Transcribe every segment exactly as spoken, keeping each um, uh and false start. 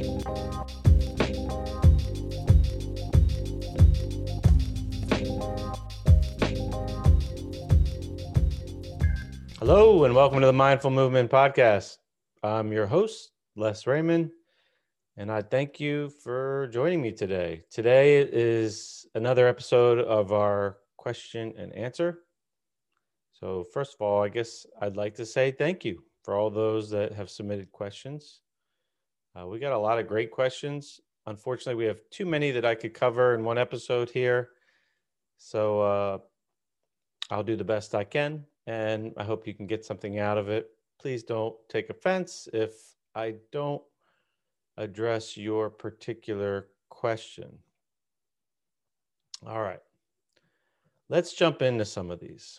Hello, and welcome to the Mindful Movement Podcast. I'm your host, Les Raymond, and I thank you for joining me today. Today is another episode of our question and answer. So, first of all, I guess I'd like to say thank you for all those that have submitted questions. Uh, we got a lot of great questions. Unfortunately, we have too many that I could cover in one episode here. So, uh, I'll do the best I can, and I hope you can get something out of it. Please don't take offense if I don't address your particular question. All right, let's jump into some of these.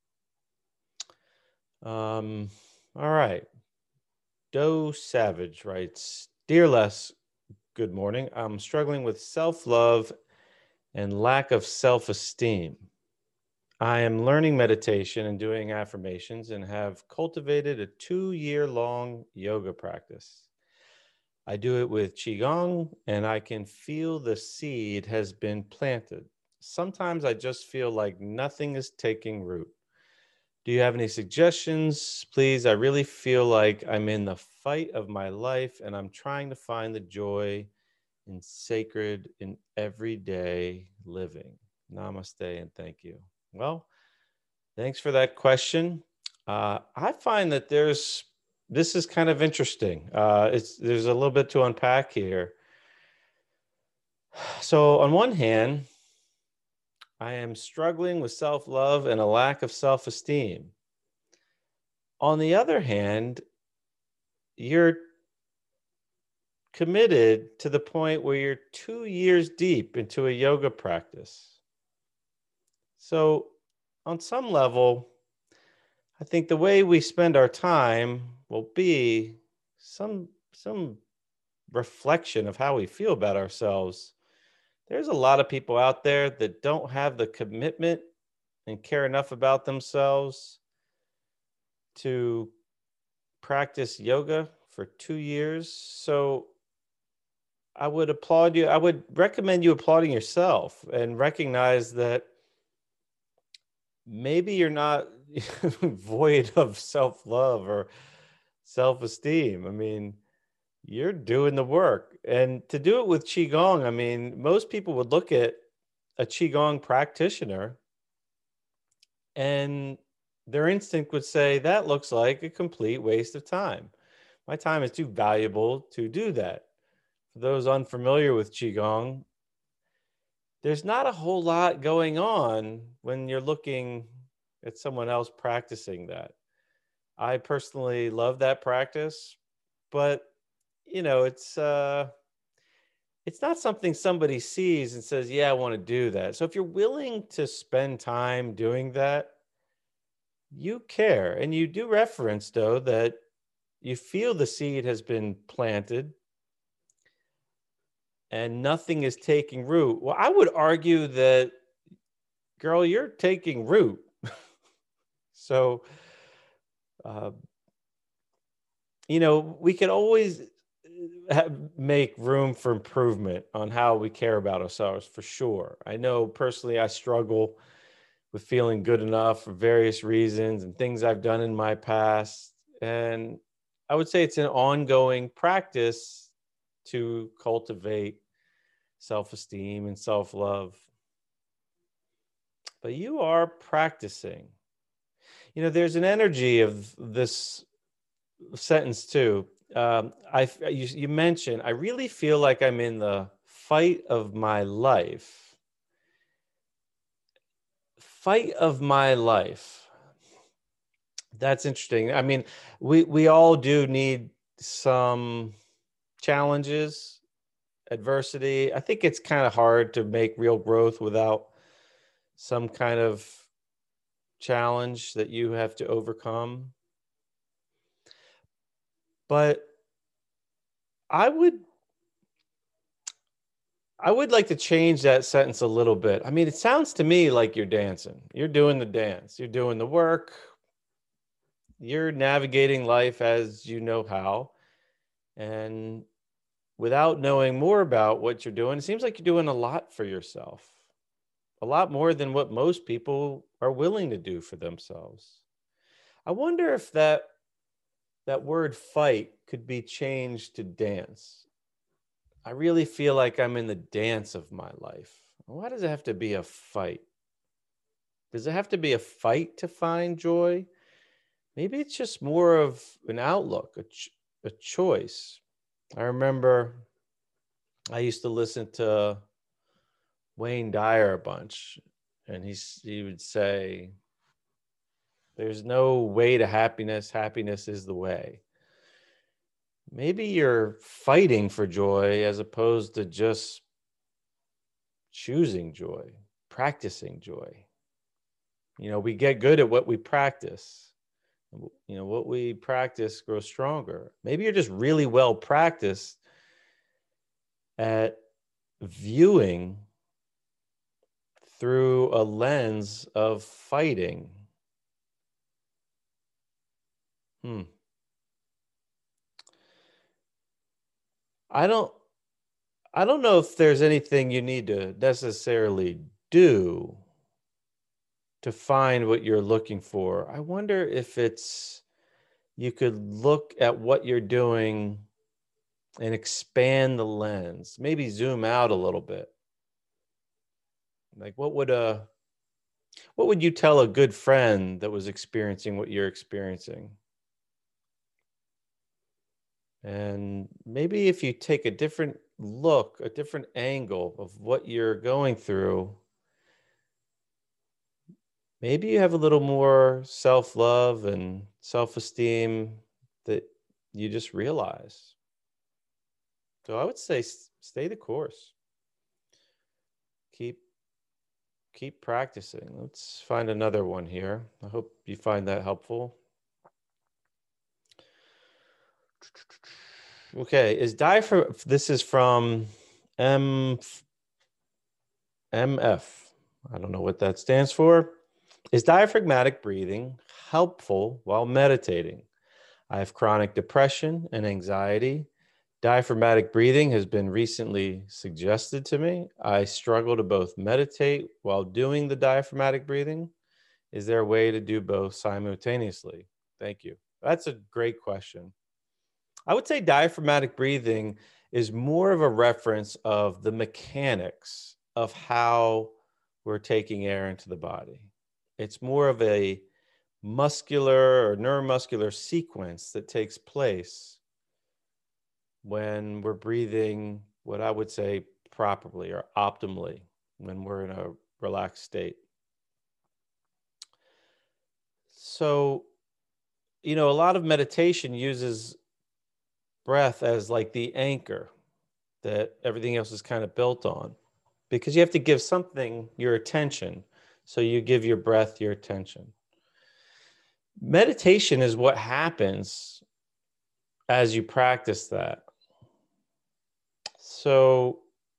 Um, all right, Doe Savage writes, Dear Les, good morning. I'm struggling with self-love and lack of self-esteem. I am learning meditation and doing affirmations and have cultivated a two-year-long yoga practice. I do it with Qigong, and I can feel the seed has been planted. Sometimes I just feel like nothing is taking root. Do you have any suggestions? Please, I really feel like I'm in the fight of my life, and I'm trying to find the joy in sacred in everyday living. Namaste and thank you. Well, thanks for that question. Uh, I find that there's this is kind of interesting. Uh, it's there's a little bit to unpack here. So on one hand, I am struggling with self-love and a lack of self-esteem. On the other hand, you're committed to the point where you're two years deep into a yoga practice. So on some level, I think the way we spend our time will be some some reflection of how we feel about ourselves. There's a lot of people out there that don't have the commitment and care enough about themselves to practice yoga for two years. So I would applaud you. I would recommend you applauding yourself and recognize that maybe you're not void of self-love or self-esteem. I mean, you're doing the work. And to do it with Qigong, I mean, most people would look at a Qigong practitioner and their instinct would say, that looks like a complete waste of time. My time is too valuable to do that. For those unfamiliar with Qigong, there's not a whole lot going on when you're looking at someone else practicing that. I personally love that practice, but you know, it's uh it's not something somebody sees and says, yeah, I want to do that. So if you're willing to spend time doing that, you care. And you do reference, though, that you feel the seed has been planted and nothing is taking root. Well, I would argue that, girl, you're taking root. so, uh, you know, we can always have, make room for improvement on how we care about ourselves, for sure. I know personally I struggle with feeling good enough for various reasons and things I've done in my past. And I would say it's an ongoing practice to cultivate self-esteem and self-love. But you are practicing. You know, there's an energy of this sentence too. Um, I you, you mentioned, I really feel like I'm in the fight of my life. Fight of my life. That's interesting. I mean, we we all do need some challenges, adversity. I think it's kind of hard to make real growth without some kind of challenge that you have to overcome. But I would I would like to change that sentence a little bit. I mean, it sounds to me like you're dancing. You're doing the dance. You're doing the work. You're navigating life as you know how. And without knowing more about what you're doing, it seems like you're doing a lot for yourself, a lot more than what most people are willing to do for themselves. I wonder if that that word fight could be changed to dance. I really feel like I'm in the dance of my life. Why does it have to be a fight? Does it have to be a fight to find joy? Maybe it's just more of an outlook, a, ch- a choice. I remember I used to listen to Wayne Dyer a bunch, and he's, he would say, there's no way to happiness. Happiness is the way. Maybe you're fighting for joy as opposed to just choosing joy, practicing joy. You know, we get good at what we practice. You know, what we practice grows stronger. Maybe you're just really well practiced at viewing through a lens of fighting. Hmm. I don't I don't know if there's anything you need to necessarily do to find what you're looking for. I wonder if it's you could look at what you're doing and expand the lens, maybe zoom out a little bit. Like what would a what would you tell a good friend that was experiencing what you're experiencing? And maybe if you take a different look, a different angle of what you're going through, maybe you have a little more self-love and self-esteem that you just realize. So I would say stay the course. Keep keep practicing. Let's find another one here. I hope you find that helpful. Okay, is diaphragm, this is from M MF. I don't know what that stands for. Is diaphragmatic breathing helpful while meditating? I have chronic depression and anxiety. Diaphragmatic breathing has been recently suggested to me. I struggle to both meditate while doing the diaphragmatic breathing. Is there a way to do both simultaneously? Thank you. That's a great question. I would say diaphragmatic breathing is more of a reference of the mechanics of how we're taking air into the body. It's more of a muscular or neuromuscular sequence that takes place when we're breathing what I would say properly or optimally when we're in a relaxed state. So, you know, a lot of meditation uses breath as like the anchor that everything else is kind of built on, because you have to give something your attention. So you give your breath your attention. Meditation is what happens as you practice that. So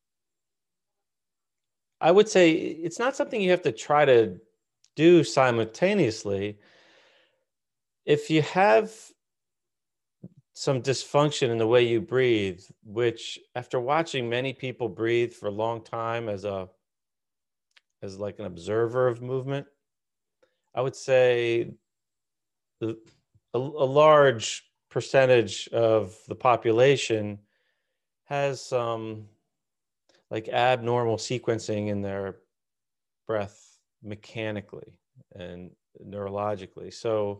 I would say it's not something you have to try to do simultaneously. If you have some dysfunction in the way you breathe, which after watching many people breathe for a long time as a as like an observer of movement, I would say the, a, a large percentage of the population has some like abnormal sequencing in their breath mechanically and neurologically. So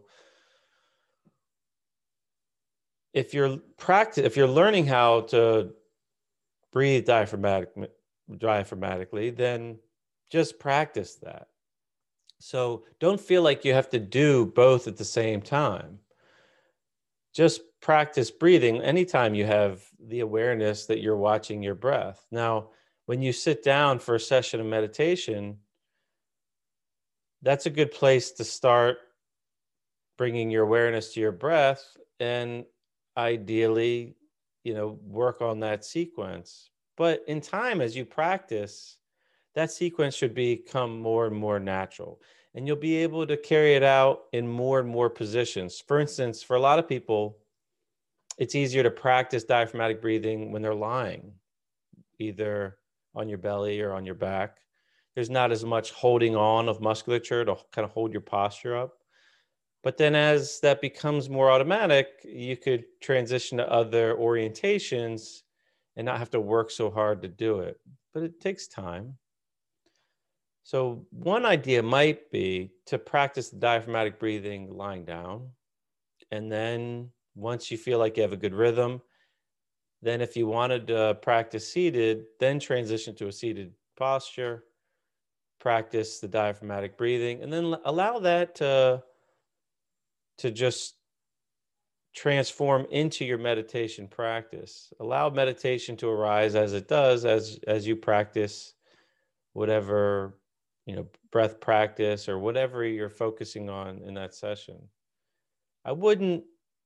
if you're practice, if you're learning how to breathe diaphragmatic, diaphragmatically, then just practice that. So don't feel like you have to do both at the same time. Just practice breathing anytime you have the awareness that you're watching your breath. Now, when you sit down for a session of meditation, that's a good place to start bringing your awareness to your breath and ideally, you know, work on that sequence. But in time, as you practice, that sequence should become more and more natural. And you'll be able to carry it out in more and more positions. For instance, for a lot of people, it's easier to practice diaphragmatic breathing when they're lying, either on your belly or on your back. There's not as much holding on of musculature to kind of hold your posture up. But then as that becomes more automatic, you could transition to other orientations and not have to work so hard to do it. But it takes time. So one idea might be to practice the diaphragmatic breathing lying down. And then once you feel like you have a good rhythm, then if you wanted to practice seated, then transition to a seated posture, practice the diaphragmatic breathing, and then allow that to, to just transform into your meditation practice. Allow meditation to arise as it does as, as you practice whatever, you know, breath practice or whatever you're focusing on in that session. I wouldn't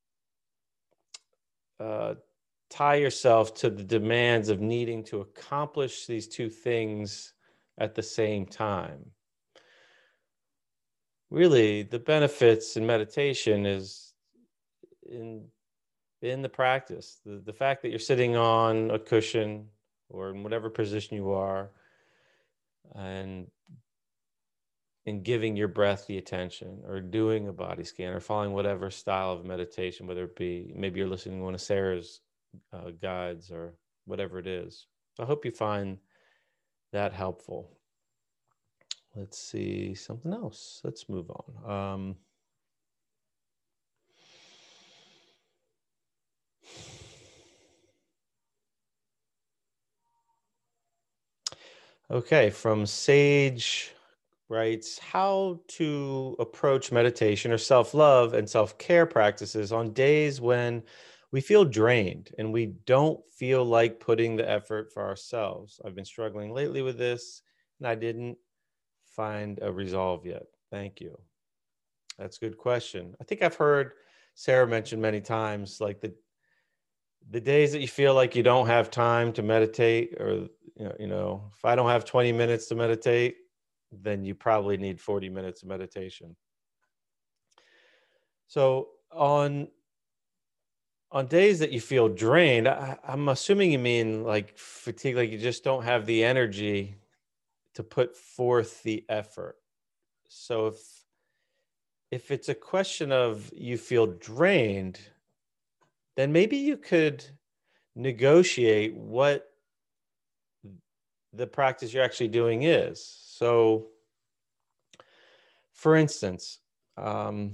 uh, tie yourself to the demands of needing to accomplish these two things at the same time. Really, the benefits in meditation is in in the practice. The, the fact that you're sitting on a cushion or in whatever position you are, and in giving your breath the attention, or doing a body scan, or following whatever style of meditation, whether it be maybe you're listening to one of Sarah's uh, guides or whatever it is. So I hope you find that helpful. Let's see something else. Let's move on. Um, okay, from Sage writes, how to approach meditation or self-love and self-care practices on days when we feel drained and we don't feel like putting the effort for ourselves. I've been struggling lately with this and I didn't find a resolve yet. Thank you. That's a good question. I think I've heard Sarah mention many times, like the the days that you feel like you don't have time to meditate, or you know, you know, if I don't have twenty minutes to meditate, then you probably need forty minutes of meditation. So on on days that you feel drained, I, I'm assuming you mean like fatigue, like you just don't have the energy to put forth the effort. So if if it's a question of you feel drained, then maybe you could negotiate what the practice you're actually doing is. So, for instance, um,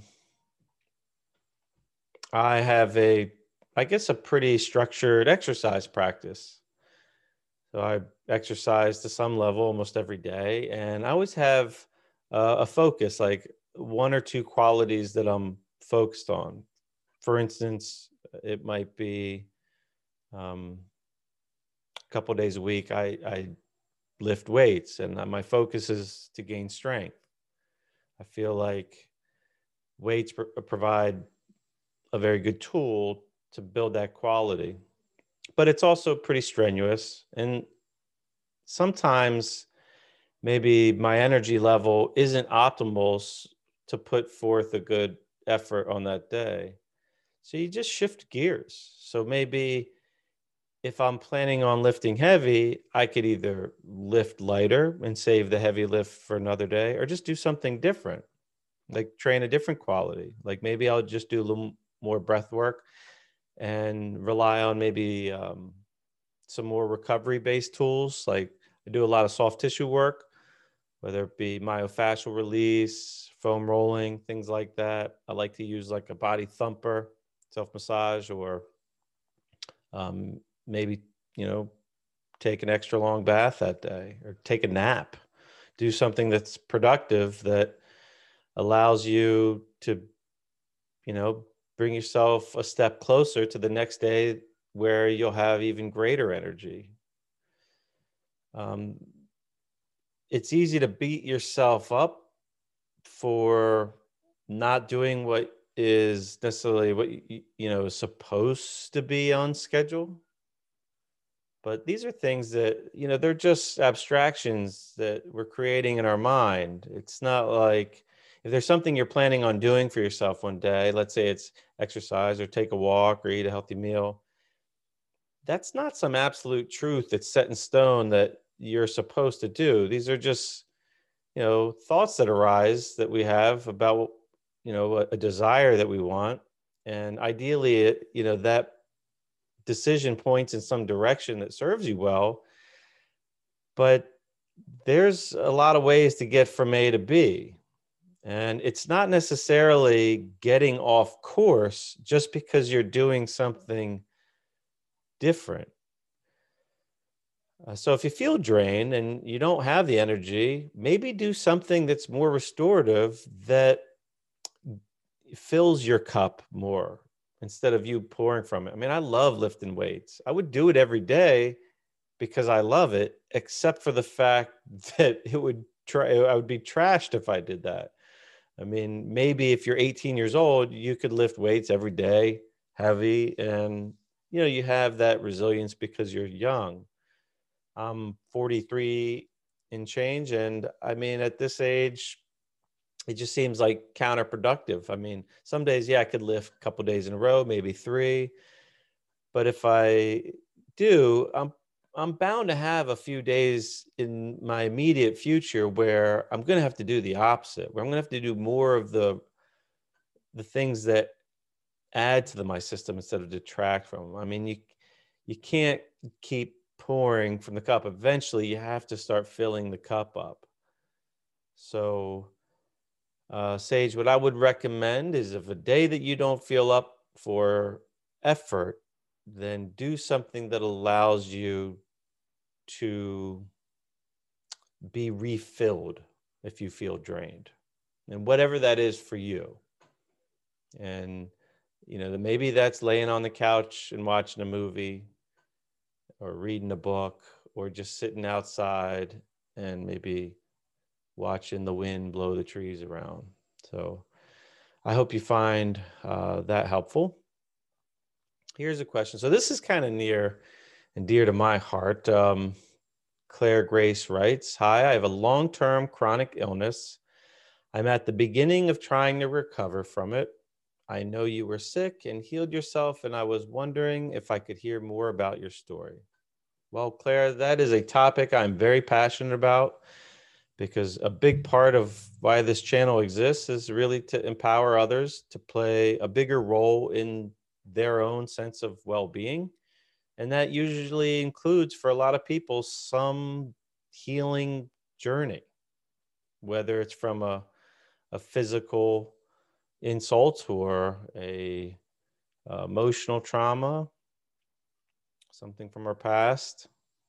I have a, I guess, a pretty structured exercise practice. So I exercise to some level almost every day, and I always have uh, a focus, like one or two qualities that I'm focused on. For instance, it might be um, a couple of days a week, I, I lift weights, and my focus is to gain strength. I feel like weights pr- provide a very good tool to build that quality, but it's also pretty strenuous. And sometimes maybe my energy level isn't optimal to put forth a good effort on that day. So you just shift gears. So maybe if I'm planning on lifting heavy, I could either lift lighter and save the heavy lift for another day, or just do something different, like train a different quality. Like maybe I'll just do a little more breath work and rely on maybe um, some more recovery based tools. Like I do a lot of soft tissue work, whether it be myofascial release, foam rolling, things like that. I like to use like a body thumper, self massage, or um, maybe, you know, take an extra long bath that day, or take a nap, do something that's productive that allows you to, you know, bring yourself a step closer to the next day where you'll have even greater energy. Um, it's easy to beat yourself up for not doing what is necessarily what you, you know is supposed to be on schedule. But these are things that, you know, they're just abstractions that we're creating in our mind. It's not like if there's something you're planning on doing for yourself one day, let's say it's exercise or take a walk or eat a healthy meal, that's not some absolute truth that's set in stone that you're supposed to do. These are just, you know, thoughts that arise that we have about, you know, a, a desire that we want. And ideally, it, you know, that decision points in some direction that serves you well. But there's a lot of ways to get from A to B. And it's not necessarily getting off course just because you're doing something different. Uh, so if you feel drained and you don't have the energy, maybe do something that's more restorative that fills your cup more instead of you pouring from it. I mean, I love lifting weights. I would do it every day because I love it, except for the fact that it would try, I would be trashed if I did that. I mean, maybe if you're eighteen years old, you could lift weights every day, heavy, and you know, you have that resilience because you're young. I'm forty-three and change, and I mean, at this age, it just seems like counterproductive. I mean, some days, yeah, I could lift a couple days in a row, maybe three, but if I do, I'm I'm bound to have a few days in my immediate future where I'm going to have to do the opposite, where I'm going to have to do more of the the things that add to the, my system instead of detract from them. I mean, you you can't keep pouring from the cup. Eventually, you have to start filling the cup up. So, uh, Sage, what I would recommend is if a day that you don't feel up for effort, then do something that allows you to be refilled if you feel drained, and whatever that is for you. And you know, maybe that's laying on the couch and watching a movie or reading a book or just sitting outside and maybe watching the wind blow the trees around. So I hope you find uh, that helpful. Here's a question. So this is kind of near and dear to my heart. Um, Claire Grace writes, "Hi, I have a long-term chronic illness. I'm at the beginning of trying to recover from it. I know you were sick and healed yourself, and I was wondering if I could hear more about your story." Well, Claire, that is a topic I'm very passionate about because a big part of why this channel exists is really to empower others to play a bigger role in their own sense of well-being. And that usually includes, for a lot of people, some healing journey, whether it's from a, a physical insult or a uh, emotional trauma, something from our past.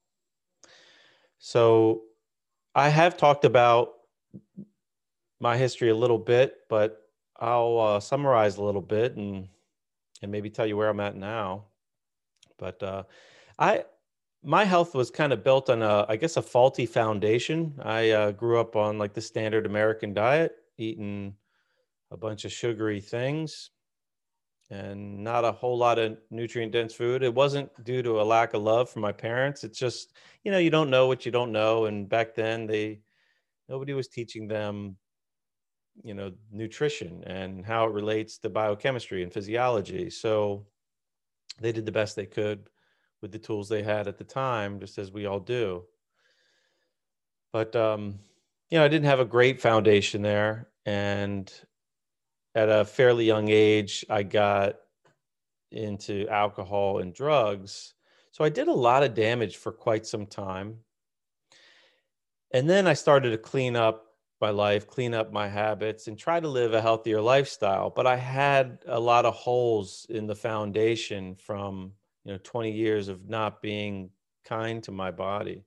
So I have talked about my history a little bit, but I'll uh, summarize a little bit and and maybe tell you where I'm at now. But uh, I my health was kind of built on a, I guess, a faulty foundation. I uh, grew up on like the standard American diet, eating a bunch of sugary things and not a whole lot of nutrient dense food. It wasn't due to a lack of love from my parents. It's just, you know, you don't know what you don't know. And back then they, nobody was teaching them, you know, nutrition and how it relates to biochemistry and physiology. So they did the best they could with the tools they had at the time, just as we all do. But, um, you know, I didn't have a great foundation there. And at a fairly young age, I got into alcohol and drugs. So I did a lot of damage for quite some time. And then I started to clean up my life, clean up my habits, and try to live a healthier lifestyle. But I had a lot of holes in the foundation from, you know, twenty years of not being kind to my body.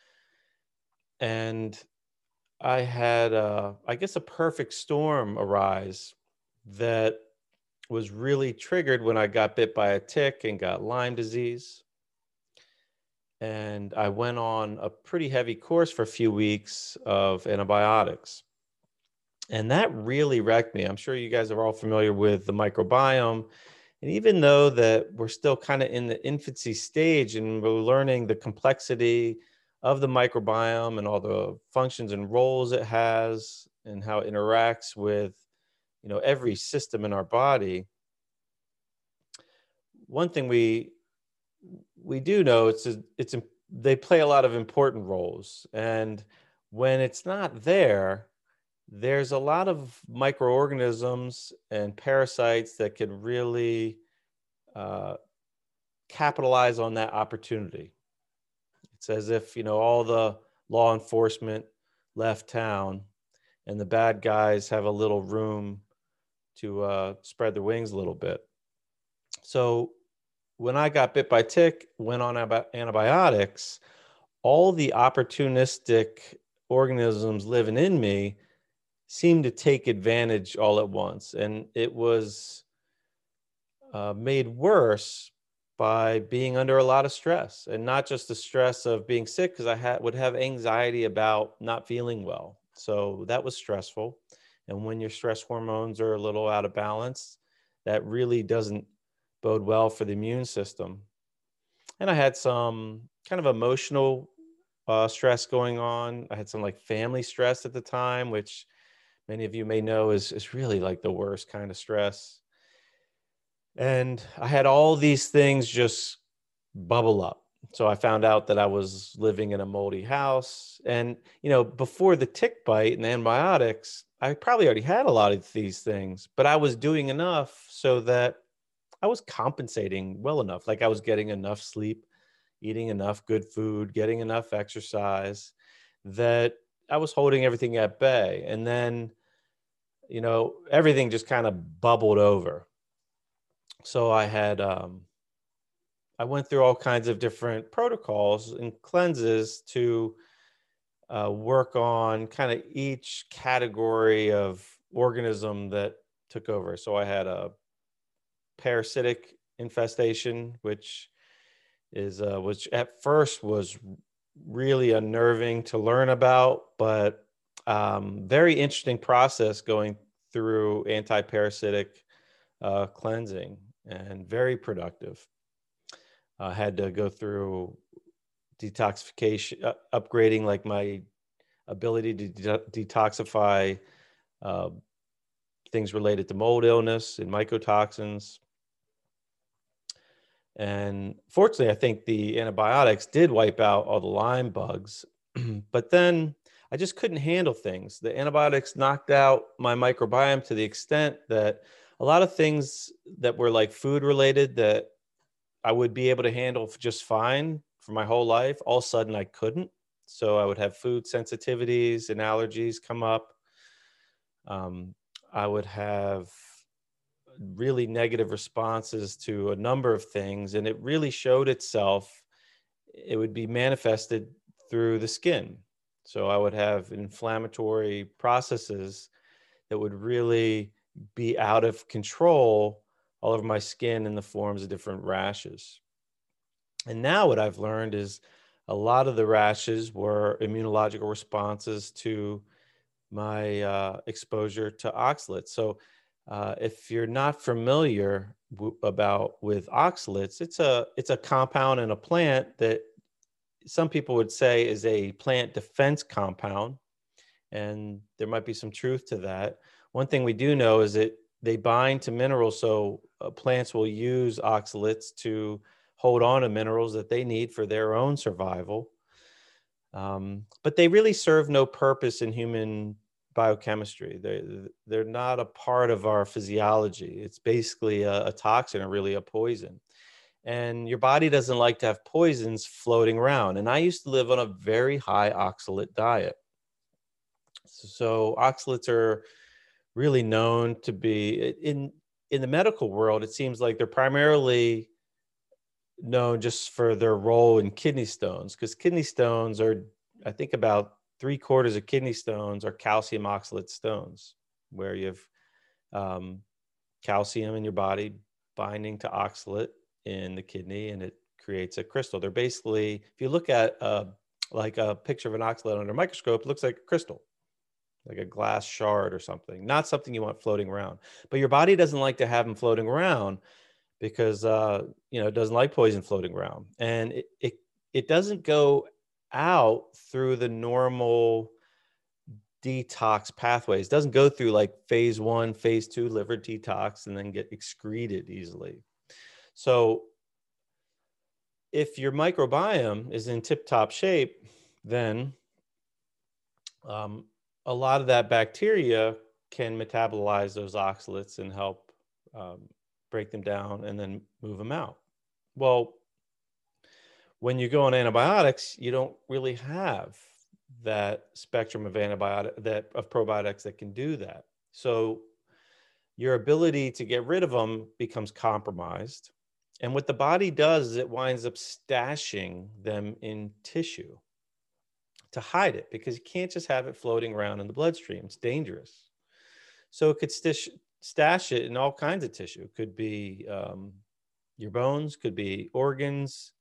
And I had, uh, I guess, a perfect storm arise that was really triggered when I got bit by a tick and got Lyme disease. And I went on a pretty heavy course for a few weeks of antibiotics. And that really wrecked me. I'm sure you guys are all familiar with the microbiome. And even though that we're still kind of in the infancy stage and we're learning the complexity of the microbiome and all the functions and roles it has, and how it interacts with, you know, every system in our body, one thing we we do know it's it's they play a lot of important roles, and when it's not there, there's a lot of microorganisms and parasites that can really uh, capitalize on that opportunity. It's as if, you know, all the law enforcement left town and the bad guys have a little room to uh, spread their wings a little bit. So when I got bit by tick, went on antibiotics, all the opportunistic organisms living in me seemed to take advantage all at once. And it was uh, made worse by being under a lot of stress, and not just the stress of being sick, because I had, would have anxiety about not feeling well. So that was stressful. And when your stress hormones are a little out of balance, that really doesn't bode well for the immune system. And I had some kind of emotional uh, stress going on. I had some like family stress at the time, which many of you may know is, is really like the worst kind of stress. And I had all these things just bubble up. So I found out that I was living in a moldy house. And, you know, before the tick bite and the antibiotics, I probably already had a lot of these things, but I was doing enough so that I was compensating well enough. Like I was getting enough sleep, eating enough good food, getting enough exercise, that I was holding everything at bay. And then, you know, everything just kind of bubbled over. So I had, um, I went through all kinds of different protocols and cleanses to uh, work on kind of each category of organism that took over. So I had a parasitic infestation, which is uh, which at first was really unnerving to learn about, but um, very interesting process going through anti-parasitic uh, cleansing, and very productive. I uh, had to go through detoxification, uh, upgrading like my ability to de- detoxify uh, things related to mold illness and mycotoxins. And fortunately, I think the antibiotics did wipe out all the Lyme bugs, but then I just couldn't handle things. The antibiotics knocked out my microbiome to the extent that a lot of things that were like food related that I would be able to handle just fine for my whole life, all of a sudden I couldn't. So I would have food sensitivities and allergies come up. Um, I would have really negative responses to a number of things, and it really showed itself. It would be manifested through the skin. So I would have inflammatory processes that would really be out of control all over my skin in the forms of different rashes. And now what I've learned is a lot of the rashes were immunological responses to my uh, exposure to oxalates. So uh, if you're not familiar w- about with oxalates, it's a it's a compound in a plant that some people would say is a plant defense compound, and there might be some truth to that. One thing we do know is that they bind to minerals, so uh, plants will use oxalates to hold on to minerals that they need for their own survival. Um, but they really serve no purpose in human biochemistry. They, they're not a part of our physiology. It's basically a, a toxin or really a poison. And your body doesn't like to have poisons floating around. And I used to live on a very high oxalate diet. So oxalates are really known to be in in the medical world. It seems like they're primarily known just for their role in kidney stones, because kidney stones are, I think, about three quarters of kidney stones are calcium oxalate stones, where you have um, calcium in your body binding to oxalate in the kidney, and it creates a crystal. They're basically, if you look at uh, like a picture of an oxalate under a microscope, it looks like a crystal, like a glass shard or something, not something you want floating around. But your body doesn't like to have them floating around because, uh, you know, it doesn't like poison floating around. And it, it, it doesn't go out through the normal detox pathways. It doesn't go through like phase one, phase two liver detox and then get excreted easily. So if your microbiome is in tip-top shape, then um, a lot of that bacteria can metabolize those oxalates and help um, break them down and then move them out. Well, when you go on antibiotics, you don't really have that spectrum of antibiotic that of probiotics that can do that. So your ability to get rid of them becomes compromised. And what the body does is it winds up stashing them in tissue to hide it, because you can't just have it floating around in the bloodstream. It's dangerous. So it could stish, stash it in all kinds of tissue. It could be um, your bones, could be organs.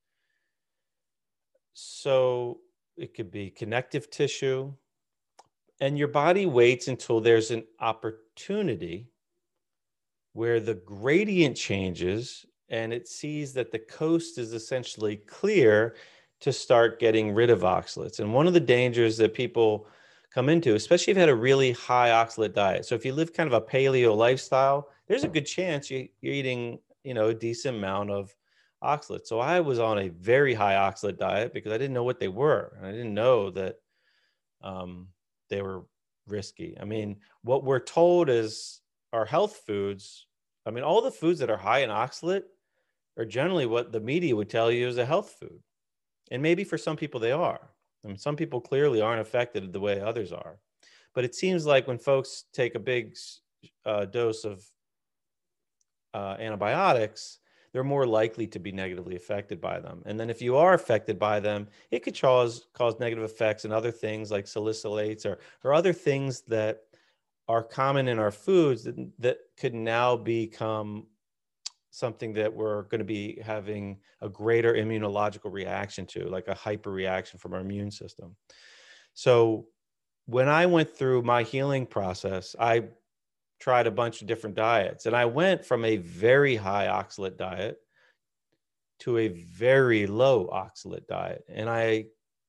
So it could be connective tissue. And your body waits until there's an opportunity where the gradient changes and it sees that the coast is essentially clear to start getting rid of oxalates. And one of the dangers that people come into, especially if you had a really high oxalate diet. So if you live kind of a paleo lifestyle, there's a good chance you, you're eating, you know, a decent amount of oxalate. So I was on a very high oxalate diet because I didn't know what they were. And I didn't know that um, they were risky. I mean, what we're told is our health foods. I mean, all the foods that are high in oxalate are generally what the media would tell you is a health food. And maybe for some people they are. I mean, some people clearly aren't affected the way others are. But it seems like when folks take a big uh, dose of uh, antibiotics, they're more likely to be negatively affected by them. And then if you are affected by them, it could cause cause negative effects in other things like salicylates or, or other things that are common in our foods that, that could now become something that we're going to be having a greater immunological reaction to, like a hyperreaction from our immune system. So when I went through my healing process, I tried a bunch of different diets, and I went from a very high oxalate diet to a very low oxalate diet. And I,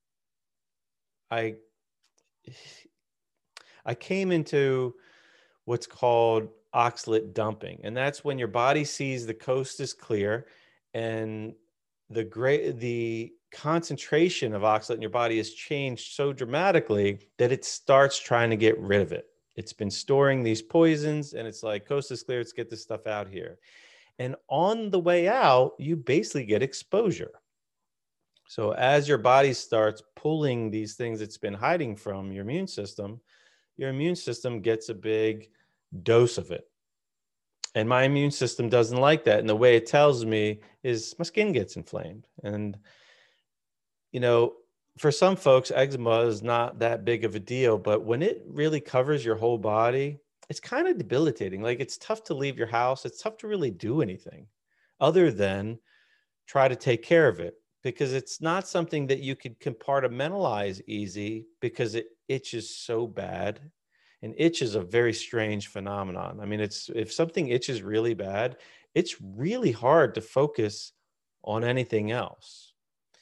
I, I came into what's called oxalate dumping. And that's when your body sees the coast is clear and the great, the concentration of oxalate in your body has changed so dramatically that it starts trying to get rid of it. It's been storing these poisons and it's like, coast is clear, let's get this stuff out here. And on the way out, you basically get exposure. So as your body starts pulling these things it's been hiding from your immune system, your immune system gets a big dose of it. And my immune system doesn't like that. And the way it tells me is my skin gets inflamed. And, you know, for some folks, eczema is not that big of a deal, but when it really covers your whole body, it's kind of debilitating. Like, it's tough to leave your house. It's tough to really do anything other than try to take care of it, because it's not something that you could compartmentalize easy because it itches so bad. And itch is a very strange phenomenon. I mean, it's if something itches really bad, it's really hard to focus on anything else.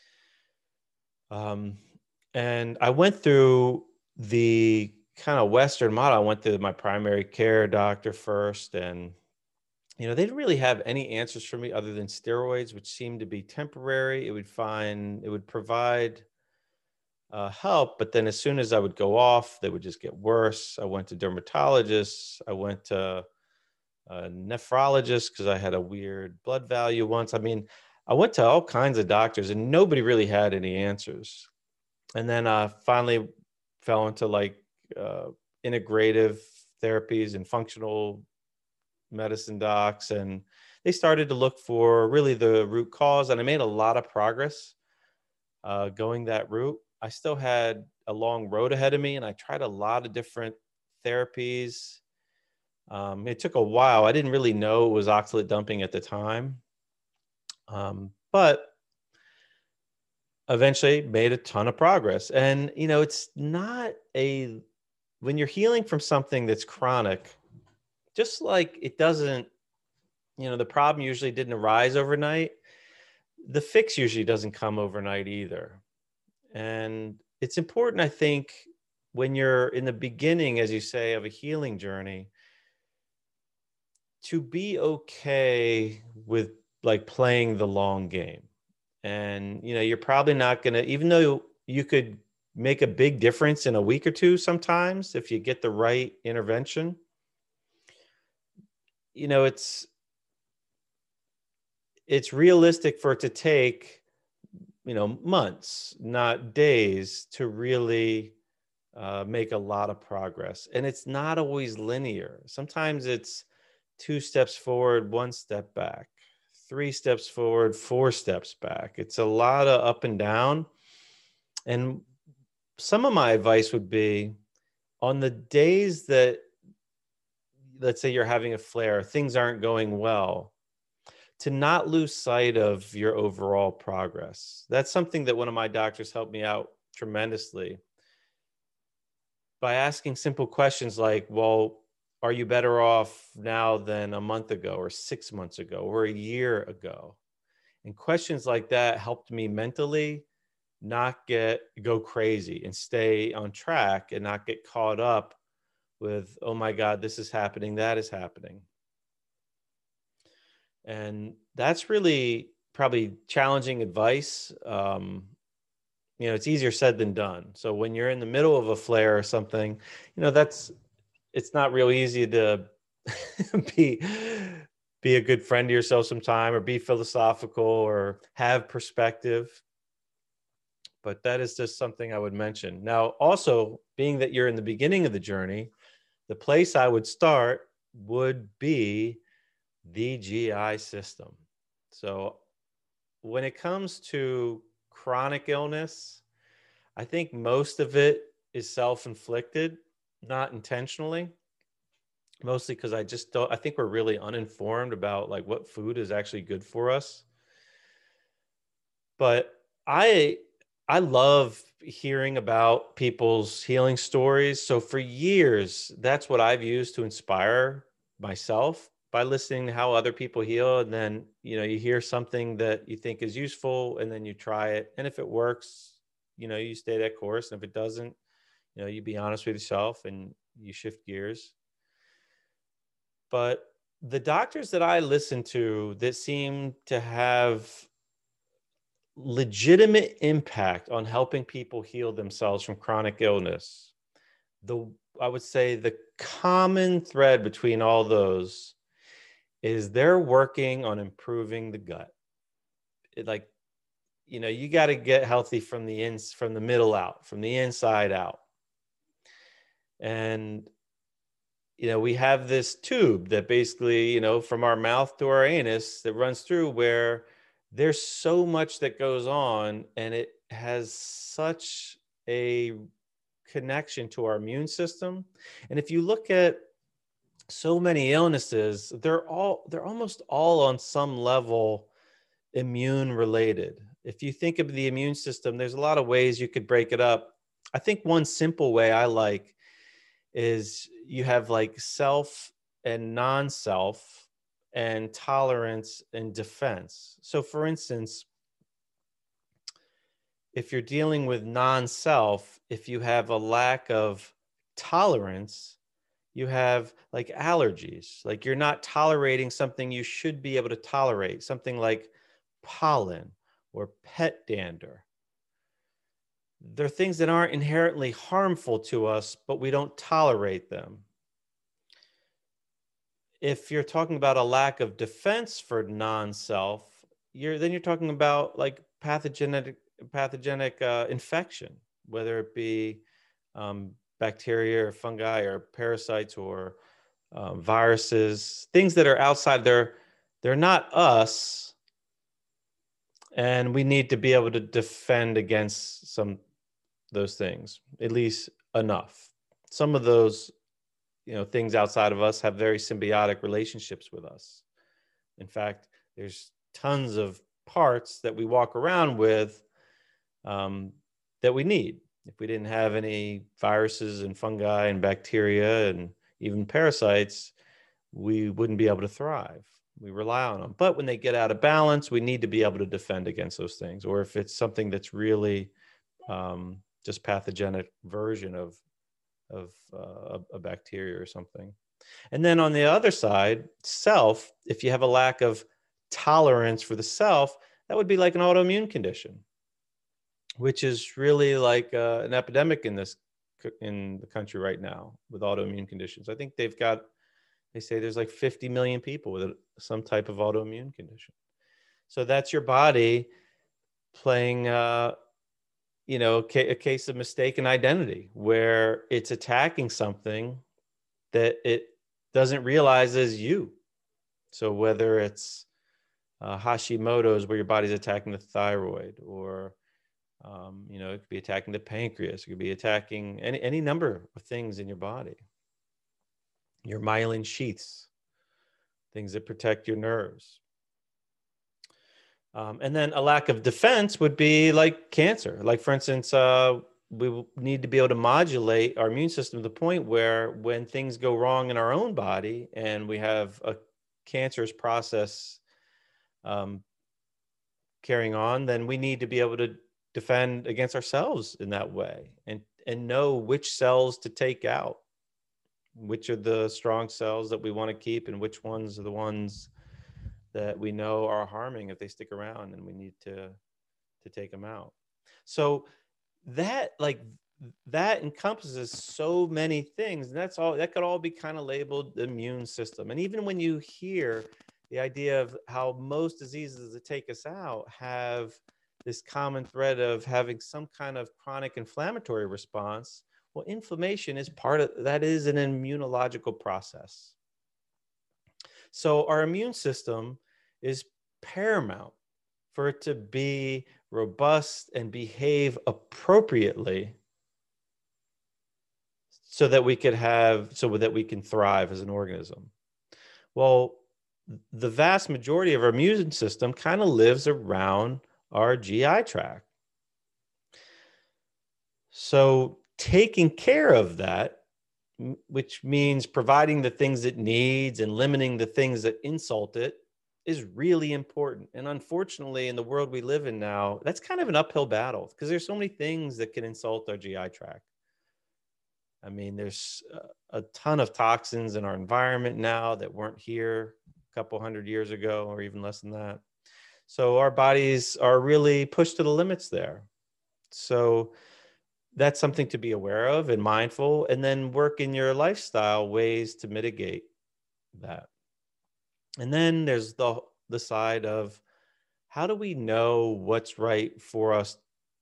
Um, and I went through the kind of Western model. I went to my primary care doctor first, and you know, they didn't really have any answers for me other than steroids, which seemed to be temporary. It would find, it would provide uh, help, but then as soon as I would go off, they would just get worse. I went to dermatologists. I went to a nephrologist because I had a weird blood value once. I mean, I went to all kinds of doctors and nobody really had any answers. And then I uh, finally fell into like uh, integrative therapies and functional medicine docs, and they started to look for really the root cause. And I made a lot of progress uh, going that route. I still had a long road ahead of me, and I tried a lot of different therapies. Um, it took a while. I didn't really know it was oxalate dumping at the time, um, but eventually made a ton of progress. And, you know, it's not a, when you're healing from something that's chronic, just like it doesn't, you know, the problem usually didn't arise overnight. The fix usually doesn't come overnight either. And it's important, I think, when you're in the beginning, as you say, of a healing journey, to be okay with like playing the long game. And, you know, you're probably not going to, even though you could make a big difference in a week or two sometimes if you get the right intervention, you know, it's, it's realistic for it to take, you know, months, not days, to really uh, make a lot of progress. And it's not always linear. Sometimes it's two steps forward, one step back, three steps forward, four steps back. It's a lot of up and down. And some of my advice would be on the days that, let's say you're having a flare, things aren't going well, to not lose sight of your overall progress. That's something that one of my doctors helped me out tremendously by asking simple questions like, well, are you better off now than a month ago or six months ago or a year ago? And questions like that helped me mentally not get, go crazy and stay on track and not get caught up with, oh my God, this is happening, that is happening. And that's really probably challenging advice. Um, you know, it's easier said than done. So when you're in the middle of a flare or something, you know, that's, it's not real easy to be, be a good friend to yourself sometime, or be philosophical or have perspective. But that is just something I would mention. Now, also, being that you're in the beginning of the journey, the place I would start would be the G I system. So when it comes to chronic illness, I think most of it is self-inflicted, not intentionally, mostly because I just don't, I think we're really uninformed about like what food is actually good for us. But I, I love hearing about people's healing stories. So for years, that's what I've used to inspire myself, by listening to how other people heal. And then, you know, you hear something that you think is useful and then you try it. And if it works, you know, you stay that course. And if it doesn't, you know, you be honest with yourself and you shift gears. But the doctors that I listen to that seem to have legitimate impact on helping people heal themselves from chronic illness, the, I would say the common thread between all those is they're working on improving the gut. It, like, you know, you got to get healthy from the ins, from the middle out, from the inside out. And, you know, we have this tube that basically, you know, from our mouth to our anus that runs through, where there's so much that goes on, and it has such a connection to our immune system. And if you look at so many illnesses, they're all, they're almost all on some level immune related. If you think of the immune system, there's a lot of ways you could break it up. I think one simple way I like is you have like self and non-self, and tolerance and defense. So for instance, if you're dealing with non-self, if you have a lack of tolerance, you have like allergies, like you're not tolerating something you should be able to tolerate, something like pollen or pet dander. They're things that aren't inherently harmful to us, but we don't tolerate them. If you're talking about a lack of defense for non-self, you're then you're talking about like pathogenic pathogenic uh, infection, whether it be um, bacteria or fungi or parasites or um, viruses, things that are outside. They're they're not us, and we need to be able to defend against some those things, at least enough. Some of those, you know, things outside of us have very symbiotic relationships with us. In fact, there's tons of parts that we walk around with um, that we need. If we didn't have any viruses and fungi and bacteria and even parasites, we wouldn't be able to thrive. We rely on them. But when they get out of balance, we need to be able to defend against those things. Or if it's something that's really um, just pathogenic version of of uh, a, a bacteria or something. And then on the other side, self, if you have a lack of tolerance for the self, that would be like an autoimmune condition, which is really like uh, an epidemic in this in the country right now with autoimmune conditions. I think they've got, they say there's like fifty million people with some type of autoimmune condition. So that's your body playing, uh, you know, a, ca- a case of mistaken identity, where it's attacking something that it doesn't realize is you. So whether it's uh, Hashimoto's, where your body's attacking the thyroid, or um, you know, it could be attacking the pancreas, it could be attacking any any number of things in your body. Your myelin sheaths, things that protect your nerves. Um, and then a lack of defense would be like cancer. Like, for instance, uh, we need to be able to modulate our immune system to the point where when things go wrong in our own body and we have a cancerous process um, carrying on, then we need to be able to defend against ourselves in that way, and, and know which cells to take out, which are the strong cells that we want to keep, and which ones are the ones that we know are harming if they stick around, and we need to to take them out. So that like that encompasses so many things, and that's all that could all be kind of labeled the immune system. And even when you hear the idea of how most diseases that take us out have this common thread of having some kind of chronic inflammatory response, well, inflammation is part of that, is an immunological process. So our immune system is paramount for it to be robust and behave appropriately, so that we could have, so that we can thrive as an organism. Well, the vast majority of our immune system kind of lives around our G I tract. So taking care of that, which means providing the things it needs and limiting the things that insult it, is really important. And unfortunately, in the world we live in now, that's kind of an uphill battle, because there's so many things that can insult our G I tract. I mean, there's a ton of toxins in our environment now that weren't here a couple hundred years ago, or even less than that. So our bodies are really pushed to the limits there. So that's something to be aware of and mindful, and then work in your lifestyle ways to mitigate that. And then there's the the side of, how do we know what's right for us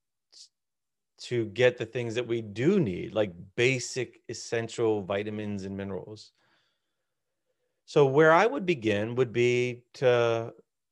to get the things that we do need, like basic essential vitamins and minerals? So where I would begin would be to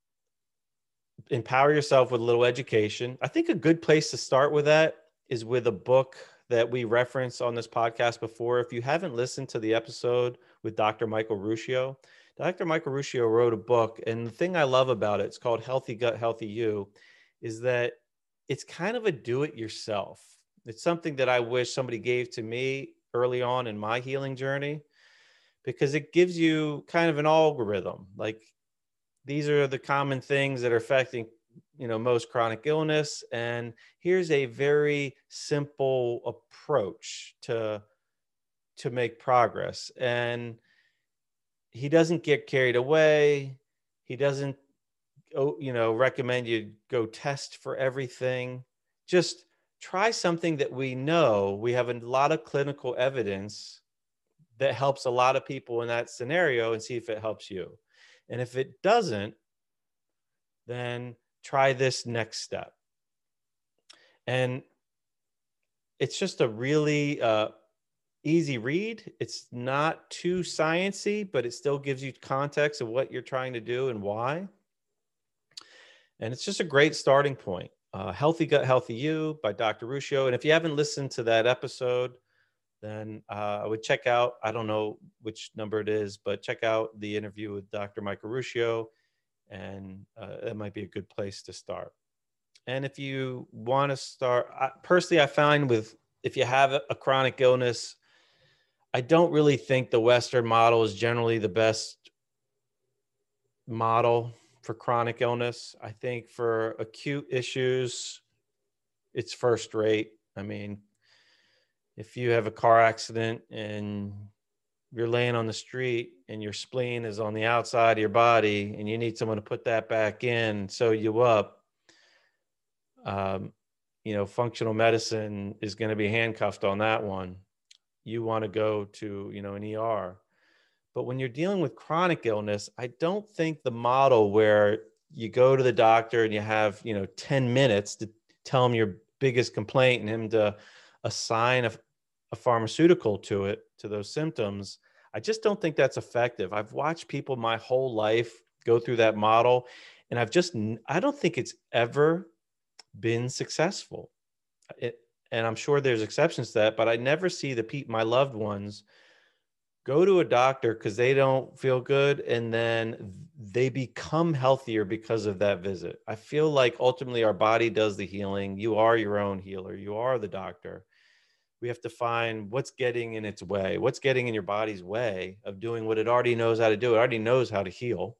empower yourself with a little education. I think a good place to start with that is with a book that we referenced on this podcast before. If you haven't listened to the episode with Doctor Michael Ruscio, Doctor Michael Ruscio wrote a book, and the thing I love about it, it's called Healthy Gut, Healthy You, is that it's kind of a do-it-yourself. It's something that I wish somebody gave to me early on in my healing journey, because it gives you kind of an algorithm. Like, these are the common things that are affecting, you know, most chronic illness. And here's a very simple approach to, to make progress. And he doesn't get carried away. He doesn't, you know, recommend you go test for everything. Just try something that we know we have a lot of clinical evidence that helps a lot of people in that scenario, and see if it helps you. And if it doesn't, then try this next step. And it's just a really uh, easy read. It's not too sciencey, but it still gives you context of what you're trying to do and why. And it's just a great starting point. Uh, Healthy Gut, Healthy You by Doctor Ruscio. And if you haven't listened to that episode, then uh, I would check out, I don't know which number it is, but check out the interview with Doctor Michael Ruscio, and uh, that might be a good place to start. And if you want to start, I, personally, I find with, if you have a chronic illness, I don't really think the Western model is generally the best model for chronic illness. I think for acute issues, it's first rate. I mean, if you have a car accident and you're laying on the street and your spleen is on the outside of your body and you need someone to put that back in and sew you up, um, you know, functional medicine is going to be handcuffed on that one. You want to go to, you know, an E R. But when you're dealing with chronic illness, I don't think the model where you go to the doctor and you have, you know, ten minutes to tell him your biggest complaint and him to assign a, a pharmaceutical to it, to those symptoms, I just don't think that's effective. I've watched people my whole life go through that model, and I've just, I don't think it's ever been successful. It, and I'm sure there's exceptions to that, but I never see the people, my loved ones, go to a doctor because they don't feel good and then they become healthier because of that visit. I feel like ultimately our body does the healing. You are your own healer. You are the doctor. We have to find what's getting in its way, what's getting in your body's way of doing what it already knows how to do. It already knows how to heal.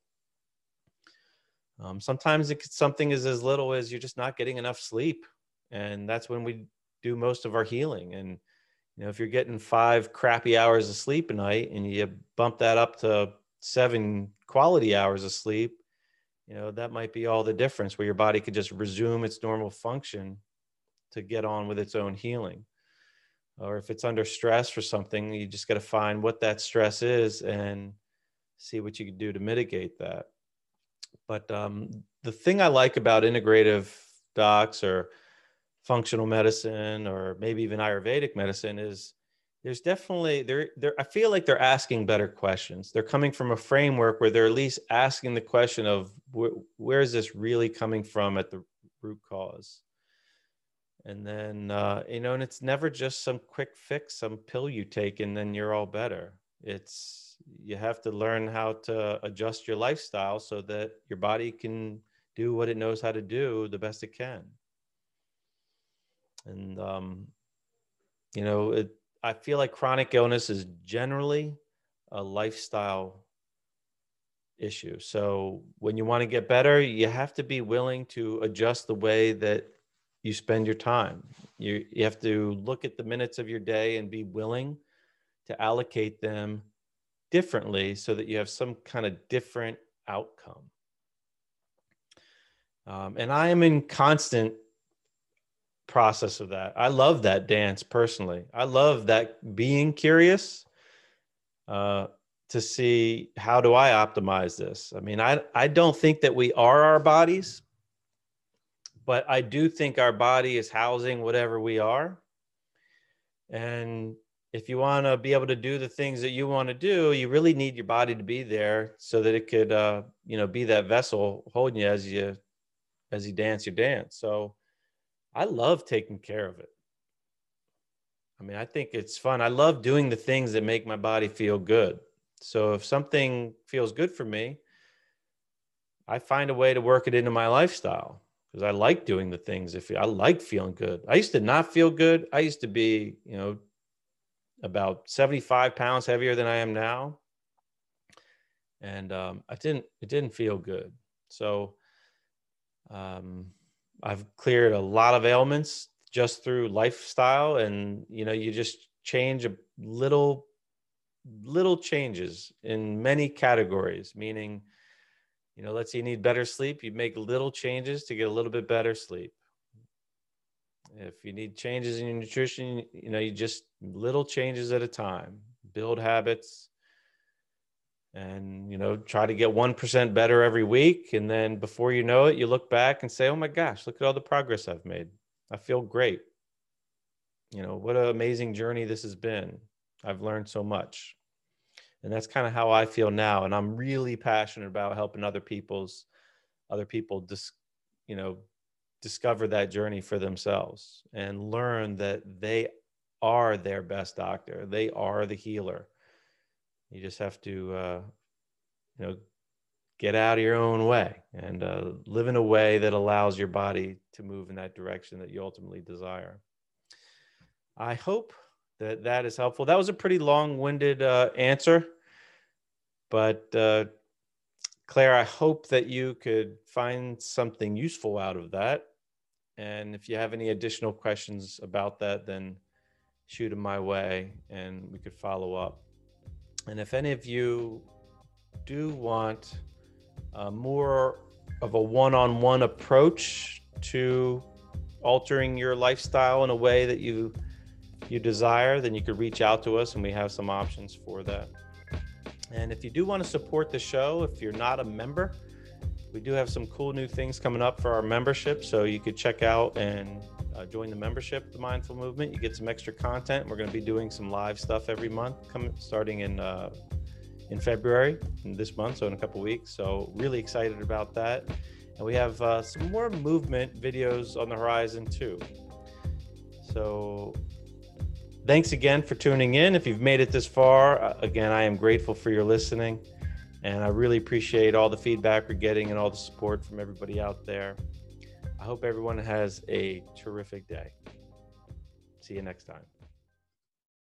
Um, sometimes it's something is as little as you're just not getting enough sleep. And that's when we do most of our healing. And you know, if you're getting five crappy hours of sleep a night and you bump that up to seven quality hours of sleep, you know, that might be all the difference, where your body could just resume its normal function to get on with its own healing. Or if it's under stress for something, you just got to find what that stress is and see what you can do to mitigate that. But um, the thing I like about integrative docs or functional medicine or maybe even Ayurvedic medicine is there's definitely there there I feel like they're asking better questions. They're coming from a framework where they're at least asking the question of wh- where is this really coming from at the root cause. And then uh, you know, and it's never just some quick fix, some pill you take and then you're all better. It's you have to learn how to adjust your lifestyle so that your body can do what it knows how to do the best it can. And, um, you know, it, I feel like chronic illness is generally a lifestyle issue. So when you want to get better, you have to be willing to adjust the way that you spend your time. You, you have to look at the minutes of your day and be willing to allocate them differently so that you have some kind of different outcome. Um, and I am in constant process of that. I love that dance personally. I love that being curious uh, to see how do I optimize this. I mean, I, I don't think that we are our bodies, but I do think our body is housing whatever we are. And if you want to be able to do the things that you want to do, you really need your body to be there so that it could, uh, you know, be that vessel holding you as you, as you dance your dance. So I love taking care of it. I mean, I think it's fun. I love doing the things that make my body feel good. So if something feels good for me, I find a way to work it into my lifestyle because I like doing the things. If I like feeling good, I used to not feel good. I used to be, you know, about seventy-five pounds heavier than I am now. And um, I didn't, it didn't feel good. So um, I've cleared a lot of ailments just through lifestyle. And, you know, you just change a little, little changes in many categories, meaning, you know, let's say you need better sleep, you make little changes to get a little bit better sleep. If you need changes in your nutrition, you know, you just little changes at a time, build habits and, you know, try to get one percent better every week. And then before you know it, you look back and say, oh my gosh, look at all the progress I've made. I feel great. You know, what an amazing journey this has been. I've learned so much. And that's kind of how I feel now. And I'm really passionate about helping other people's, other people just, you know, discover that journey for themselves and learn that they are their best doctor. They are the healer. You just have to, uh, you know, get out of your own way and uh, live in a way that allows your body to move in that direction that you ultimately desire. I hope that that is helpful. That was a pretty long-winded uh, answer, but uh, Claire, I hope that you could find something useful out of that. And if you have any additional questions about that, then shoot them my way and we could follow up. And if any of you do want uh, more of a one-on-one approach to altering your lifestyle in a way that you you desire, then you could reach out to us and we have some options for that. And if you do want to support the show, if you're not a member, we do have some cool new things coming up for our membership. So you could check out and uh, join the membership, The Mindful Movement. You get some extra content. We're going to be doing some live stuff every month, coming starting in uh, in February, in this month, so in a couple weeks. So really excited about that. And we have uh, some more movement videos on the horizon too. So thanks again for tuning in. If you've made it this far, uh, again, I am grateful for your listening. And I really appreciate all the feedback we're getting and all the support from everybody out there. I hope everyone has a terrific day. See you next time.